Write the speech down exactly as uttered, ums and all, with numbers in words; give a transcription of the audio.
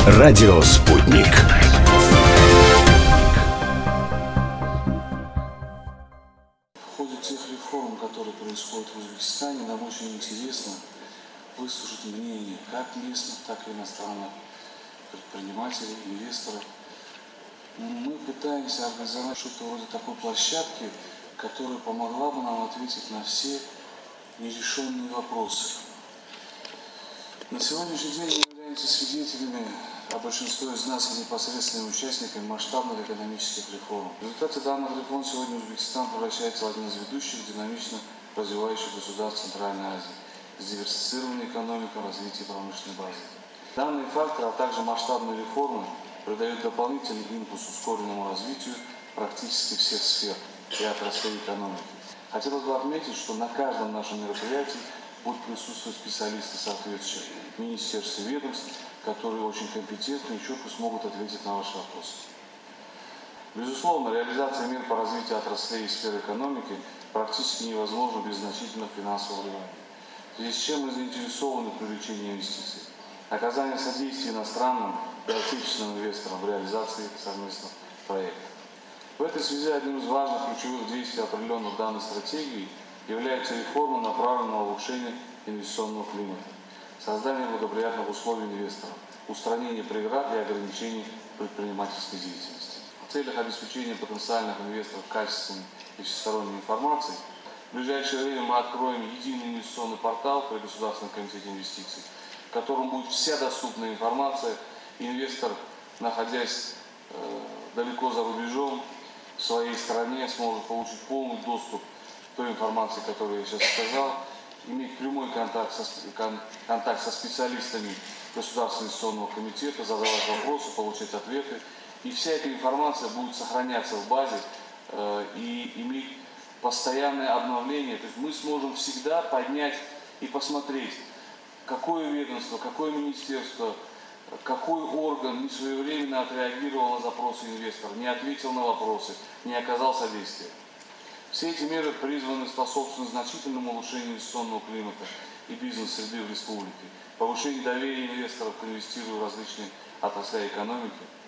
Радио «Спутник». В ходе тех реформ, которые происходят в Узбекистане, нам очень интересно выслушать мнение как местных, так и иностранных предпринимателей, инвесторов. Мы пытаемся организовать что-то вроде такой площадки, которая помогла бы нам ответить на все нерешенные вопросы. На сегодняшний день мы являемся свидетелями, а большинство из нас и непосредственными участниками масштабных экономических реформ. В результате данных реформ сегодня Узбекистан превращается в один из ведущих динамично развивающих государств Центральной Азии с диверсифицированной экономикой, развития промышленной базы. Данные факторы, а также масштабные реформы придают дополнительный импульс ускоренному развитию практически всех сфер и отраслей экономики. Хотелось бы отметить, что на каждом нашем мероприятии будут присутствовать специалисты соответствующих министерств и ведомств, которые очень компетентны и четко смогут ответить на ваши вопросы. Безусловно, реализация мер по развитию отраслей и сфер экономики практически невозможна без значительного финансового вливания, в связи с чем мы заинтересованы в привлечении инвестиций, оказании содействия иностранным и отечественным инвесторам в реализации совместных проектов. В этой связи одним из важных ключевых действий, определенных данной стратегией, является реформа, направленная на улучшение инвестиционного климата, создание благоприятных условий инвесторам, устранение преград и ограничений предпринимательской деятельности. В целях обеспечения потенциальных инвесторов качественной и всесторонней информацией, в ближайшее время мы откроем единый инвестиционный портал при Государственном комитете инвестиций, в котором будет вся доступная информация. Инвестор, находясь э, далеко за рубежом, в своей стране, сможет получить полный доступ к той информации, которую я сейчас сказал, иметь прямой контакт со, кон, контакт со специалистами Государственного инвестиционного комитета, задавать вопросы, получать ответы. И вся эта информация будет сохраняться в базе э, и иметь постоянное обновление. То есть мы сможем всегда поднять и посмотреть, какое ведомство, какое министерство, какой орган не своевременно отреагировал на запросы инвестора, не ответил на вопросы, не оказал содействия. Все эти меры призваны способствовать значительному улучшению инвестиционного климата и бизнес-среды в республике, повышению доверия инвесторов к инвестированию в различные отрасли экономики,